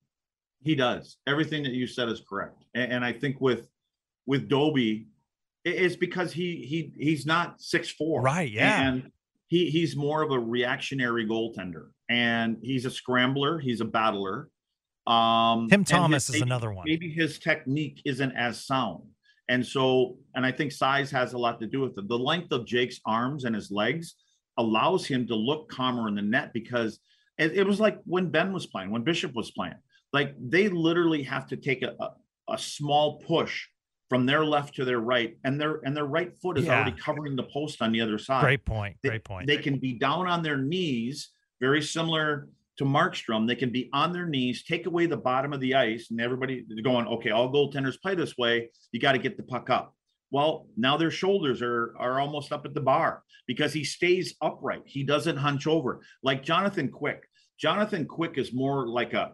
He does. Everything that you said is correct. And, and I think with with Dobie, it's because he he he's not six four. Right, yeah. And he he's more of a reactionary goaltender. And he's a scrambler. He's a battler. Um, Tim Thomas his, is maybe, another one. Maybe his technique isn't as sound. And so, and I think size has a lot to do with it. The length of Jake's arms and his legs allows him to look calmer in the net, because it, it was like when Ben was playing, when Bishop was playing. Like they literally have to take a, a, a small push from their left to their right, and their and their right foot is yeah. already covering the post on the other side. Great point. They, Great point. They can be down on their knees, very similar to Markstrom. They can be on their knees, take away the bottom of the ice, and everybody going, okay, all goaltenders play this way. You got to get the puck up. Well, now their shoulders are are almost up at the bar because he stays upright. He doesn't hunch over like Jonathan Quick. Jonathan Quick is more like a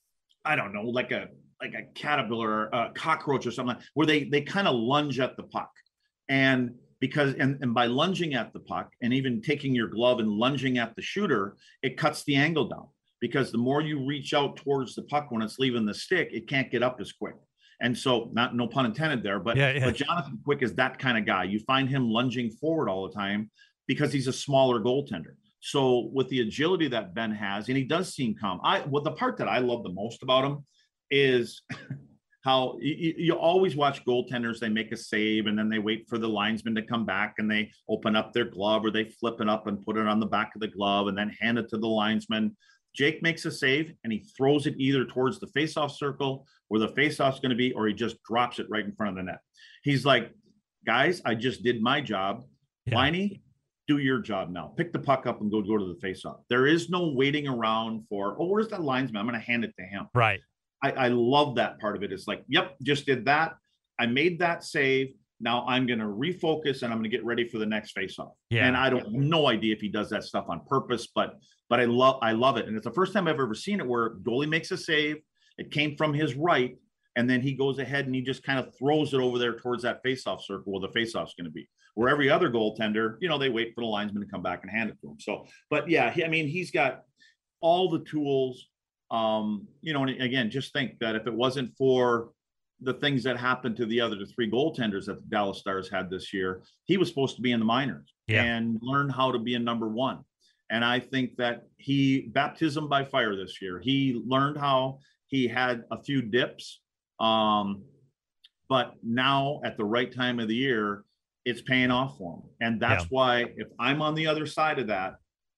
I don't know, like a like a caterpillar, a cockroach or something, where they they kind of lunge at the puck. And because and, and by lunging at the puck and even taking your glove and lunging at the shooter, it cuts the angle down. Because the more you reach out towards the puck when it's leaving the stick, it can't get up as quick. And so, not no pun intended there, but, yeah, yeah. but Jonathan Quick is that kind of guy. You find him lunging forward all the time because he's a smaller goaltender. So with the agility that Ben has, and he does seem calm. I well, the part that I love the most about him is how you, you always watch goaltenders. They make a save and then they wait for the linesman to come back and they open up their glove, or they flip it up and put it on the back of the glove and then hand it to the linesman. Jake makes a save and he throws it either towards the faceoff circle where the faceoff's going to be, or he just drops it right in front of the net. He's like, guys, I just did my job. Yeah. Liney, do your job now. Pick the puck up and go go to the faceoff. There is no waiting around for, oh, where's that linesman? I'm going to hand it to him. Right. I, I love that part of it. It's like, yep, just did that. I made that save. Now I'm going to refocus and I'm going to get ready for the next faceoff. Yeah. And I don't have no idea if he does that stuff on purpose, but but I love I love it. And it's the first time I've ever seen it where goalie makes a save. It came from his right, and then he goes ahead and he just kind of throws it over there towards that faceoff circle where the faceoff's going to be. Where every other goaltender, you know, they wait for the linesman to come back and hand it to him. So, but yeah, he, I mean, he's got all the tools. Um, you know, and again, just think that if it wasn't for the things that happened to the other three goaltenders that the Dallas Stars had this year, he was supposed to be in the minors yeah. and learn how to be a number one. And I think that he baptism by fire this year. He learned how. He had a few dips, um, but now at the right time of the year, it's paying off for him. And that's yeah. why if I'm on the other side of that,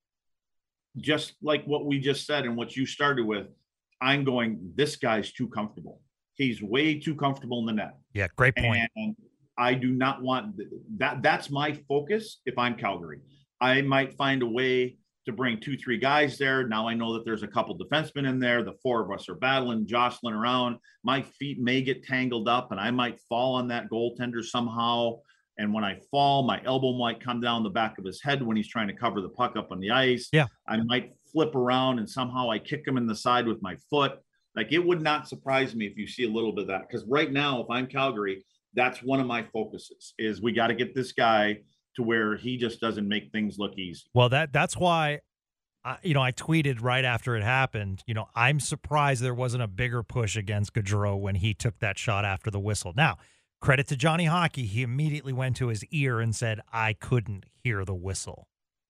just like what we just said and what you started with, I'm going, this guy's too comfortable. He's way too comfortable in the net. Yeah, great point. And I do not want that. That's my focus. If I'm Calgary, I might find a way to bring two, three guys there. Now I know that there's a couple defensemen in there. The four of us are battling, jostling around. My feet may get tangled up and I might fall on that goaltender somehow. And when I fall, my elbow might come down the back of his head when he's trying to cover the puck up on the ice. Yeah. I might flip around and somehow I kick him in the side with my foot. Like, it would not surprise me if you see a little bit of that. Because right now, if I'm Calgary, that's one of my focuses is we got to get this guy to where he just doesn't make things look easy. Well, that that's why, I, you know, I tweeted right after it happened, you know, I'm surprised there wasn't a bigger push against Gaudreau when he took that shot after the whistle. Now, credit to Johnny Hockey. He immediately went to his ear and said, I couldn't hear the whistle.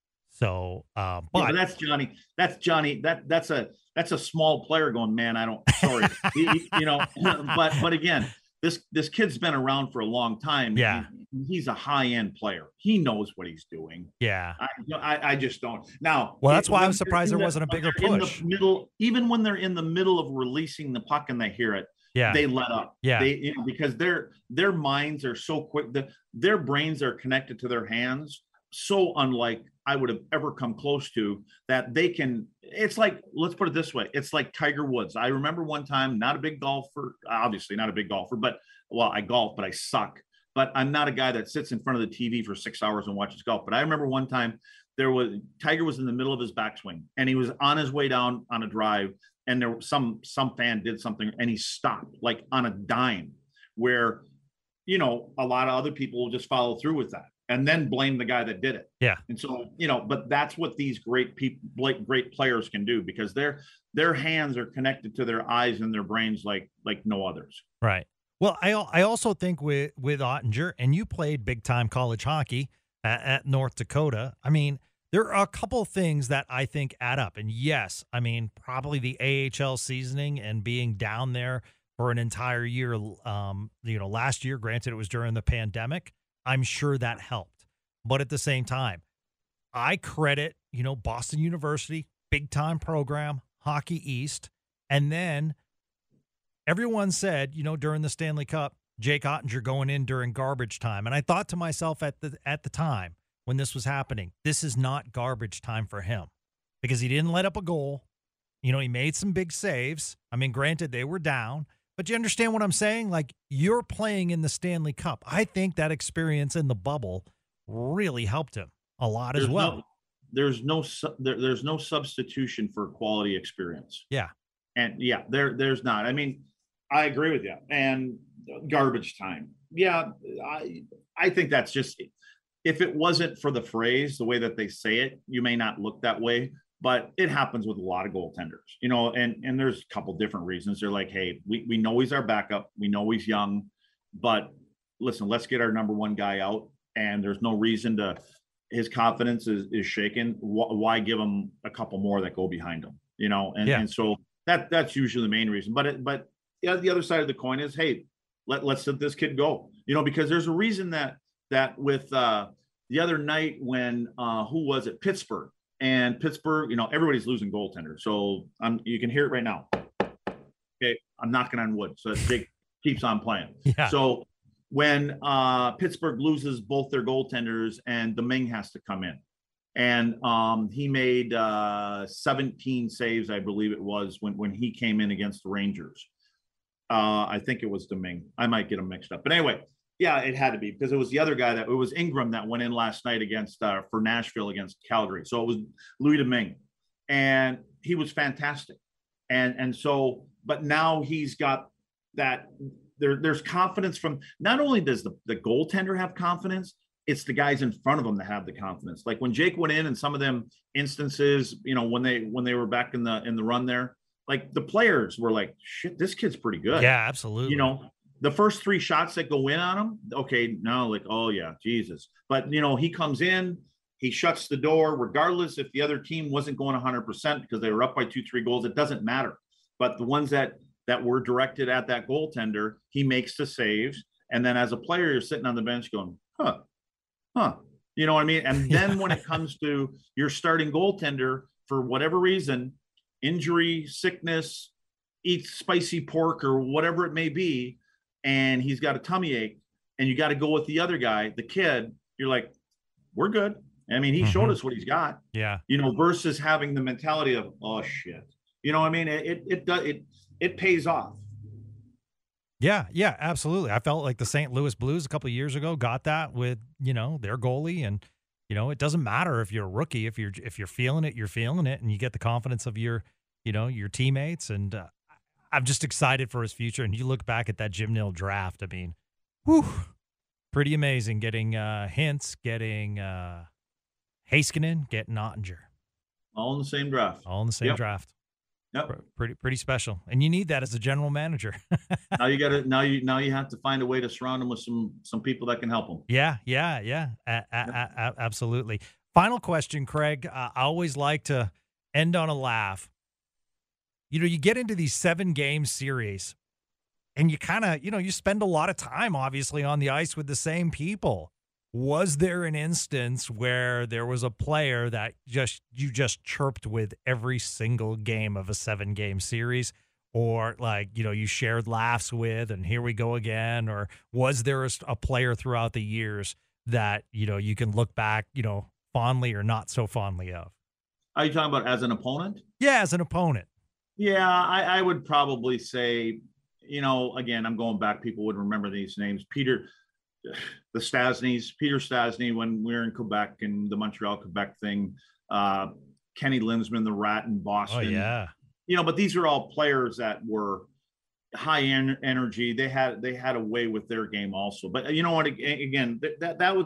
So, uh, but, yeah, but that's Johnny. That's Johnny. That that's a that's a small player going, man. I don't. Sorry, he, you know. But but again, this this kid's been around for a long time. Yeah, he, he's a high end player. He knows what he's doing. Yeah, I you know, I, I just don't. Now, well, that's why I was surprised there the, wasn't a bigger push. In the middle, even when they're in the middle of releasing the puck and they hear it, yeah, they let up. Yeah, they you know, because their their minds are so quick. The, their brains are connected to their hands. So unlike I would have ever come close to that, they can, it's like, let's put it this way. It's like Tiger Woods. I remember one time, not a big golfer, obviously not a big golfer, but well, I golf, but I suck, but I'm not a guy that sits in front of the T V for six hours and watches golf. But I remember one time there was, Tiger was in the middle of his backswing and he was on his way down on a drive and there was some, some fan did something and he stopped like on a dime where, you know, a lot of other people will just follow through with that and then blame the guy that did it. Yeah. And so, you know, but that's what these great people, great players can do because their, their hands are connected to their eyes and their brains like, like no others. Right. Well, I I also think with, with Ottinger, and you played big time college hockey at, at North Dakota. I mean, there are a couple things that I think add up. And yes, I mean, probably the A H L seasoning and being down there for an entire year, um, you know, last year, granted it was during the pandemic, I'm sure that helped. But at the same time, I credit, you know, Boston University, big time program, Hockey East. And then everyone said, you know, during the Stanley Cup, Jake Ottinger going in during garbage time. And I thought to myself at the at the time when this was happening, this is not garbage time for him because he didn't let up a goal. You know, he made some big saves. I mean, granted, they were down. But you understand what I'm saying? Like, you're playing in the Stanley Cup. I think that experience in the bubble really helped him a lot there's as well. No, there's no there, there's no substitution for quality experience. Yeah. And yeah, there there's not. I mean, I agree with you. And garbage time. Yeah, I I think that's just, if it wasn't for the phrase, the way that they say it, you may not look that way. But it happens with a lot of goaltenders, you know, and, and there's a couple different reasons. They're like, hey, we, we know he's our backup. We know he's young, but listen, let's get our number one guy out. And there's no reason to, his confidence is, is shaken. Why give him a couple more that go behind him, you know? And, yeah. and so that that's usually the main reason. But, it, but yeah, the other side of the coin is, hey, let, let's let this kid go, you know, because there's a reason that, that with uh, the other night when, uh, who was it? Pittsburgh. And Pittsburgh, you know, everybody's losing goaltenders. So um, you can hear it right now. Okay, I'm knocking on wood. So Jake keeps on playing. Yeah. So when uh, Pittsburgh loses both their goaltenders and Domingue has to come in. And um, he made uh, seventeen saves, I believe it was, when, when he came in against the Rangers. Uh, I think it was Domingue. I might get them mixed up. But anyway, Yeah, it had to be because it was the other guy that it was Ingram that went in last night against uh, for Nashville against Calgary. So it was Louis Domingue, and he was fantastic. And and so, but now he's got that. There, there's confidence from not only does the, the goaltender have confidence, it's the guys in front of him that have the confidence. Like when Jake went in, and some of them instances, you know, when they when they were back in the in the run there, like the players were like, "Shit, this kid's pretty good." Yeah, absolutely. You know. The first three shots that go in on him, okay, now like, oh yeah, Jesus. But you know, he comes in, he shuts the door, regardless if the other team wasn't going one hundred percent because they were up by two, three goals. It doesn't matter. But the ones that that were directed at that goaltender, he makes the saves. And then as a player, you're sitting on the bench going, huh, huh. You know what I mean? And then when it comes to your starting goaltender, for whatever reason, injury, sickness, eats spicy pork or whatever it may be, and he's got a tummy ache, and you got to go with the other guy, the kid, you're like, we're good. I mean, he mm-hmm. showed us what he's got. Yeah. You know, versus having the mentality of, oh shit. You know what I mean? It it it does it it pays off. Yeah, yeah, absolutely. I felt like the Saint Louis Blues a couple of years ago got that with, you know, their goalie, and you know, it doesn't matter if you're a rookie, if you're if you're feeling it, you're feeling it, and you get the confidence of your, you know, your teammates. And uh, I'm just excited for his future. And you look back at that Jim Nill draft, I mean, whew, pretty amazing. Getting uh, Hintz, getting uh, Heiskanen, getting Ottinger. All in the same draft. All in the same yep. draft. Yep. Pretty pretty special. And you need that as a general manager. now you got to now you now you have to find a way to surround them with some some people that can help them. Yeah, yeah, yeah. A- a- a- absolutely. Final question, Craig. Uh, I always like to end on a laugh. You know, you get into these seven game series and you kind of, you know, you spend a lot of time obviously on the ice with the same people. Was there an instance where there was a player that just you just chirped with every single game of a seven game series, or like, you know, you shared laughs with, and here we go again? Or was there a, a player throughout the years that, you know, you can look back, you know, fondly or not so fondly of? Are you talking about as an opponent? Yeah, as an opponent. Yeah, I, I would probably say, you know, again, I'm going back. People would remember these names. Peter, the Stasnys, Peter Stastny, when we were in Quebec and the Montreal Quebec thing, uh, Kenny Linsman, the Rat in Boston. Oh, yeah. You know, but these are all players that were high en- energy. They had, they had a way with their game also. But you know what, again, that, that, that would,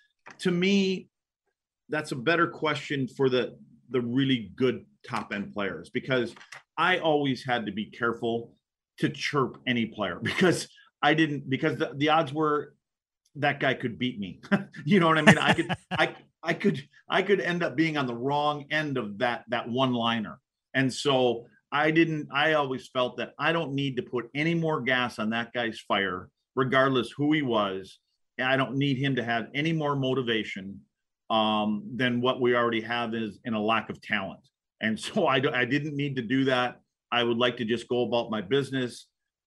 to me, that's a better question for the, the really good top end players, because I always had to be careful to chirp any player because I didn't, because the, the odds were that guy could beat me. You know what I mean? I could, I, I could, I could end up being on the wrong end of that, that one liner. And so I didn't, I always felt that I don't need to put any more gas on that guy's fire, regardless who he was. I don't need him to have any more motivation um, than what we already have is in a lack of talent. And so I, I didn't need to do that. I would like to just go about my business.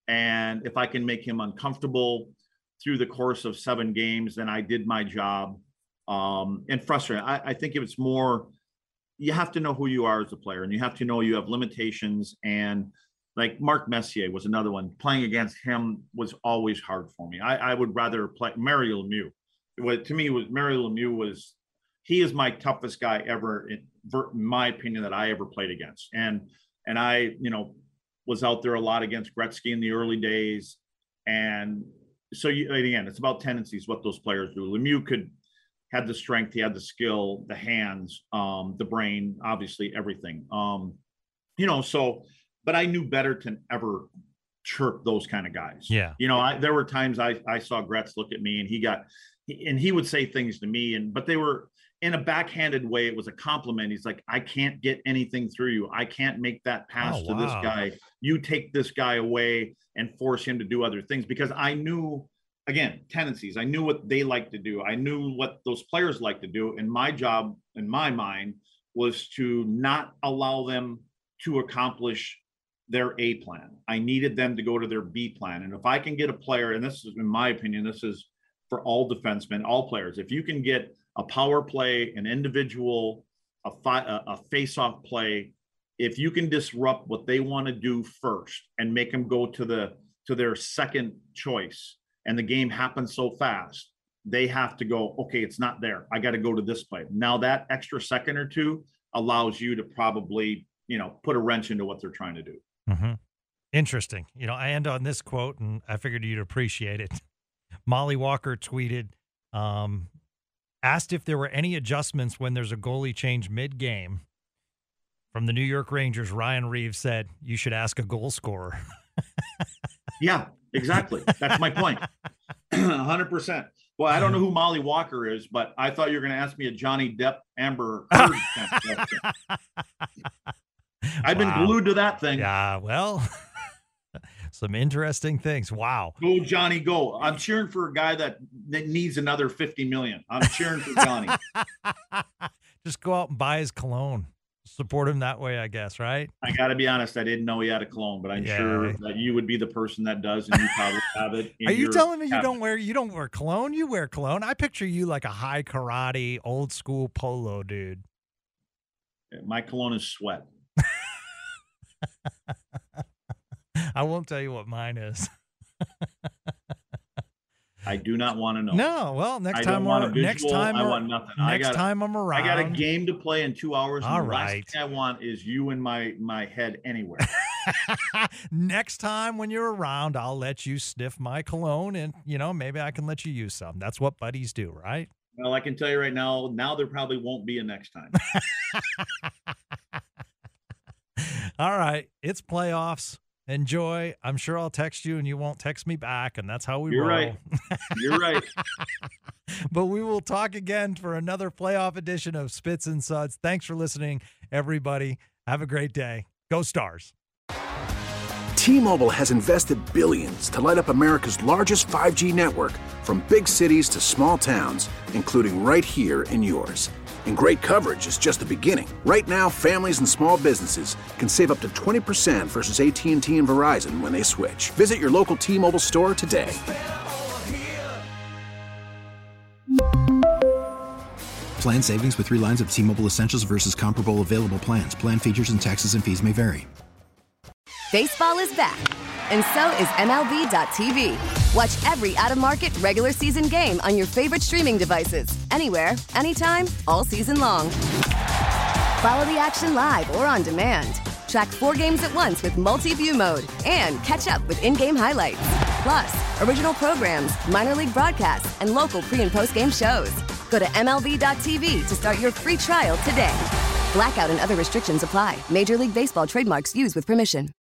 And if I can make him uncomfortable through the course of seven games, then I did my job. Um, and frustrating. I, I think if it's more, you have to know who you are as a player, and you have to know you have limitations. And like Mark Messier was another one. Playing against him was always hard for me. I, I would rather play Mario Lemieux. What to me was Mario Lemieux was, he is my toughest guy ever, in, in my opinion, that I ever played against. And and I, you know, was out there a lot against Gretzky in the early days. And so you, again, it's about tendencies, what those players do. Lemieux could had the strength, he had the skill, the hands, um, the brain, obviously everything. Um, you know, so, but I knew better to ever chirp those kind of guys. Yeah. You know, I, there were times I, I saw Gretz look at me and he got, and he would say things to me, and, but they were in a backhanded way. It was a compliment. He's like, I can't get anything through you. I can't make that pass oh, to wow. this guy. You take this guy away and force him to do other things, because I knew, again, tendencies. I knew what they like to do. I knew what those players like to do. And my job in my mind was to not allow them to accomplish their A plan. I needed them to go to their B plan. And if I can get a player, and this is, in my opinion, this is for all defensemen, all players, if you can get a power play, an individual, a, fi- a, a face-off play, if you can disrupt what they want to do first and make them go to the to their second choice, and the game happens so fast, they have to go, okay, it's not there. I got to go to this play. Now that extra second or two allows you to probably, you know, put a wrench into what they're trying to do. Mm-hmm. Interesting. You know, I end on this quote, and I figured you'd appreciate it. Molly Walker tweeted, um, asked if there were any adjustments when there's a goalie change mid-game. From the New York Rangers, Ryan Reeves said, you should ask a goal scorer. Yeah, exactly. That's my point. one hundred percent. Well, I don't know who Molly Walker is, but I thought you were going to ask me a Johnny Depp, Amber Heard question. I've wow. been glued to that thing. Yeah, well, some interesting things. Wow. Go, Johnny, go. I'm cheering for a guy that, that needs another fifty million. I'm cheering for Johnny. Just go out and buy his cologne. Support him that way, I guess, right? I got to be honest. I didn't know he had a cologne, but I'm yeah. sure that you would be the person that does, and you probably have it. In Are you your telling me you cabinet. don't wear you don't wear cologne? You wear cologne. I picture you like a high karate, old school polo dude. My cologne is sweat. I won't tell you what mine is. I do not want to know. No, well, next I time, don't want a visual, next time, I want nothing. Next I got, time I'm around, I got a game to play in two hours. All and the right. last thing I want is you in my my head anywhere. Next time when you're around, I'll let you sniff my cologne, and you know maybe I can let you use some. That's what buddies do, right? Well, I can tell you right now. Now there probably won't be a next time. All right, it's playoffs. Enjoy. I'm sure I'll text you and you won't text me back, and that's how we You're roll. right. You're right. But we will talk again for another playoff edition of Spits and Suds. Thanks for listening, everybody. Have a great day. Go Stars. T-Mobile has invested billions to light up America's largest five G network, from big cities to small towns, including right here in yours. And great coverage is just the beginning. Right now, families and small businesses can save up to twenty percent versus A T and T and Verizon when they switch. Visit your local T-Mobile store today. Plan savings with three lines of T-Mobile Essentials versus comparable available plans. Plan features and taxes and fees may vary. Baseball is back, and so is M L B dot T V. Watch every out-of-market regular season game on your favorite streaming devices, anywhere, anytime, all season long. Follow the action live or on demand. Track four games at once with multi-view mode and catch up with in-game highlights. Plus, original programs, minor league broadcasts, and local pre- and post-game shows. Go to M L B dot T V to start your free trial today. Blackout and other restrictions apply. Major League Baseball trademarks used with permission.